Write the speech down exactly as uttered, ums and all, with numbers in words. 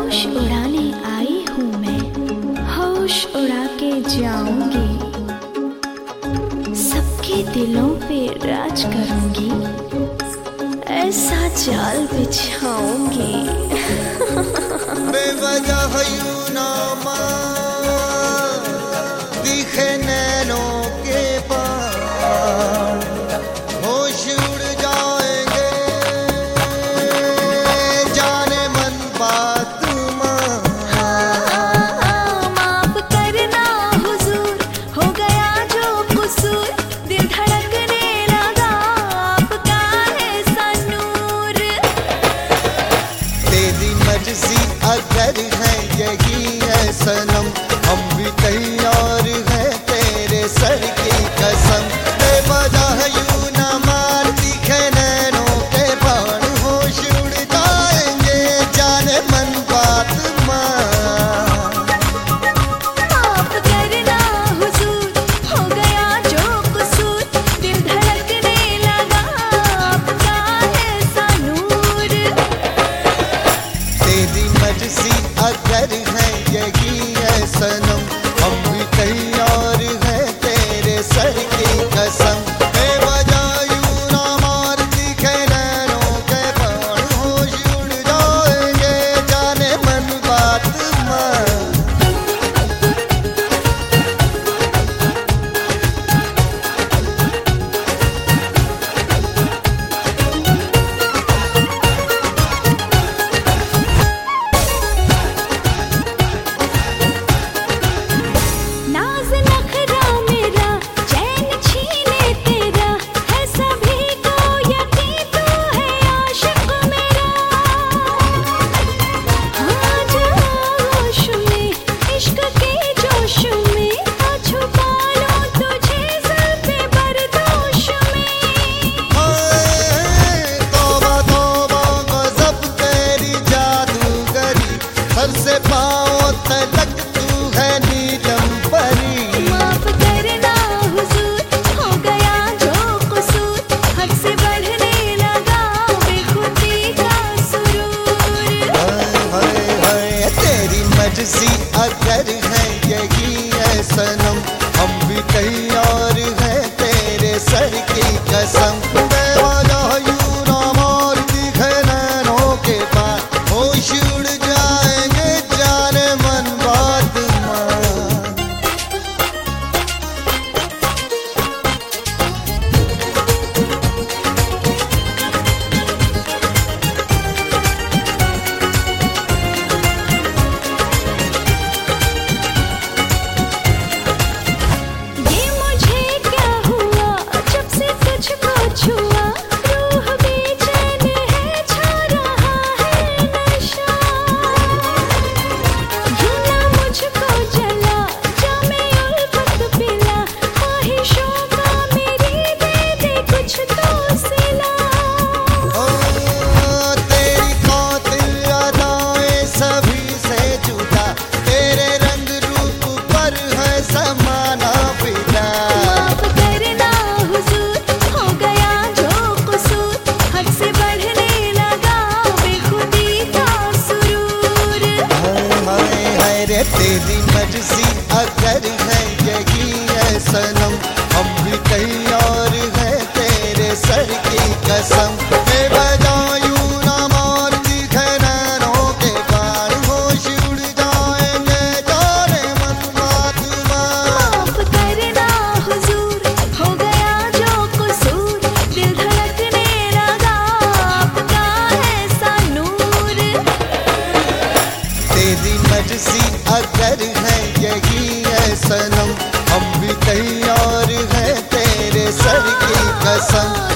होश उड़ाने आई हूँ मैं, होश उड़ा के जाऊंगी, सबके दिलों पे राज करूंगी, ऐसा जाल बिछाऊंगी। बेवजह यूं ना मार दिखे नैनों के पार, होश उड़ जाएंगे जाने मन बात मार। माफ करना हुजूर, हो गया जो कसूर, दिल धड़कने लगा आपका है सा नूर। तेरी मर्जी अगर है यही है सनम, हम भी तैयार हैं तेरे सर की कसम। बेवजह यूं ना मार दिखे नैनों के बाण, होश उड़ जाएंगे जाने मन बात मार। माफ करना हुजूर, हो गया जो कसूर, दिल धड़कने लगा आपका है सा नूर। तेरी मर्जी अगर है यही है सनम, हम भी तैयार हैं तेरे सर की कसम। बेवजह यूं ना मार दिखे नैनों के बाण, होश उड़ जाएंगे जाने मन बात मार। नाज़ नखरा मेरा, चैन छीने तेरा, है सभी को यकीन तू है आशिक मेरा। आज होश में, इश्क के जोश में, आ छुपा लूं तुझे ज़ुल्फ़े बरदोश में। हाय तौबा तौबा गज़ब तेरी जादूगरी, सर से पाँव तलक तू है नीलम परी। माफ करना हुजूर, हो गया जो कसूर, हद से बढ़ने लगा बेखुदी का सुरूर। हाय हाय हाय तेरी मर्जी अगर है यही है सनम, हम भी तैयार हैं तेरे सर की कसम। बेवजह यूं ना मार दिखे नैनों के पार, होश उड़ जाएंगे जाने मन बात मार। ये मुझे क्या हुआ जब से तुझको छुआ, रूह बेचैन है, छा रहा है नशा। यूं ना मुझको जला, जामे उल्फत पिला, ख्वाहिशों का मेरी दे दे कुछ तो सिला। ओ तेरी कातिल अदाएं सभी से जुदा, तेरे रंग रूप पर है समाना फिदा। माफ करना हुजूर, हो गया जो कसूर, हद से बढ़ने लगा बेखुदी का सुरूर। हाय हाय हाय रे तेरी मर्जी अगर है यही है सनम, हम भी तैयार हैं तेरे सर की कसम। बेवजह यूं ना मार दिखे नैनों के बाण, होश उड़ जाएंगे जाने मन बात मार। माफ करना हुजूर, हो गया जो कसूर, दिल धड़कने लगा आपका है सा नूर। तेरी मर्जी अगर है यही है सनम, हम भी तैयार हैं तेरे सर की कसम।